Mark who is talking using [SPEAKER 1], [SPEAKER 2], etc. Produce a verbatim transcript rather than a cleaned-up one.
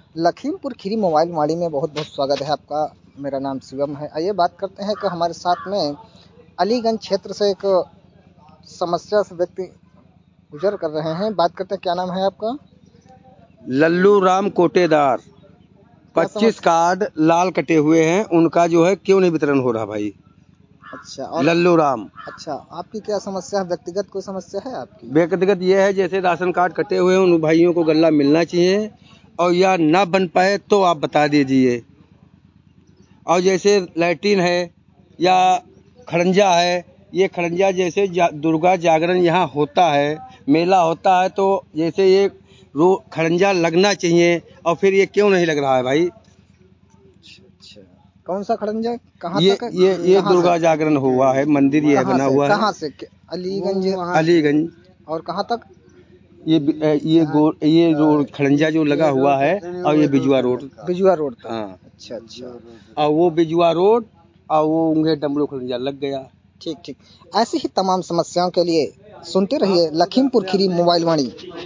[SPEAKER 1] Lakhimpur Kheri mobile वाणी में बहुत बहुत स्वागत है आपका। मेरा नाम शिवम है। आइए बात करते हैं कि हमारे साथ में अलीगंज क्षेत्र से एक समस्या से व्यक्ति गुजर कर रहे हैं। बात करते हैं, क्या नाम है आपका?
[SPEAKER 2] लल्लू राम कोटेदार। पच्चीस कार्ड लाल कटे हुए हैं, उनका जो है क्यों नहीं वितरण हो रहा भाई?
[SPEAKER 1] अच्छा, और
[SPEAKER 2] लल्लू राम।
[SPEAKER 1] अच्छा, आपकी क्या समस्या है? व्यक्तिगत कोई समस्या है आपकी?
[SPEAKER 2] व्यक्तिगत ये है, जैसे राशन कार्ड कटे हुए हैं उन भाइयों को गल्ला मिलना चाहिए, और या ना बन पाए तो आप बता दीजिए। और जैसे लैट्रिन है या खड़ंजा है, ये खड़ंजा जैसे जा, दुर्गा जागरण यहाँ होता है, मेला होता है, तो जैसे ये रो खड़ंजा लगना चाहिए, और फिर ये क्यों नहीं लग रहा है भाई?
[SPEAKER 1] अच्छा, कौन सा खड़ंजा? कहाँ
[SPEAKER 2] ये
[SPEAKER 1] तक है?
[SPEAKER 2] ये ये
[SPEAKER 1] कहाँ
[SPEAKER 2] दुर्गा
[SPEAKER 1] से?
[SPEAKER 2] जागरण हुआ है, मंदिर ये
[SPEAKER 1] कहाँ
[SPEAKER 2] बना
[SPEAKER 1] से?
[SPEAKER 2] हुआ है
[SPEAKER 1] कहाँ से? अलीगंज?
[SPEAKER 2] अलीगंज।
[SPEAKER 1] और कहाँ तक?
[SPEAKER 2] ये ये गो ये रोड खड़ंजा जो लगा हुआ है, और ये बिजुआ रोड।
[SPEAKER 1] बिजुआ रोड तक?
[SPEAKER 2] हाँ,
[SPEAKER 1] अच्छा अच्छा,
[SPEAKER 2] और वो बिजुआ रोड और वो उंगे डमरू खड़ंजा लग गया।
[SPEAKER 1] ठीक ठीक। ऐसी ही तमाम समस्याओं के लिए सुनते रहिए लखीमपुर खीरी मोबाइल वाणी।